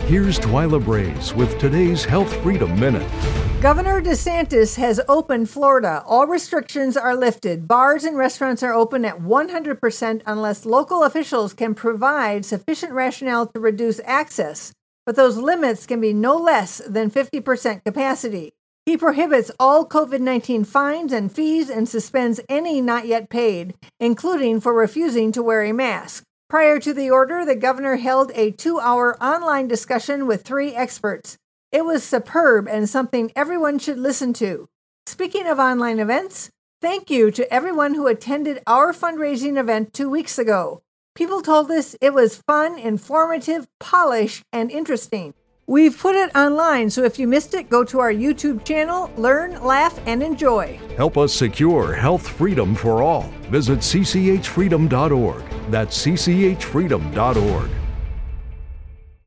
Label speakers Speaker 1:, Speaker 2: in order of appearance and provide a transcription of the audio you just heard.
Speaker 1: Here's Twyla Braze with today's Health Freedom Minute.
Speaker 2: Governor DeSantis has opened Florida. All restrictions are lifted. Bars and restaurants are open at 100% unless local officials can provide sufficient rationale to reduce access. But those limits can be no less than 50% capacity. He prohibits all COVID-19 fines and fees and suspends any not yet paid, including for refusing to wear a mask. Prior to the order, the governor held a 2-hour online discussion with 3 experts. It was superb and something everyone should listen to. Speaking of online events, thank you to everyone who attended our fundraising event 2 weeks ago. People told us it was fun, informative, polished, and interesting. We've put it online, so if you missed it, go to our YouTube channel, learn, laugh, and enjoy.
Speaker 1: Help us secure health freedom for all. Visit cchfreedom.org. That's cchfreedom.org.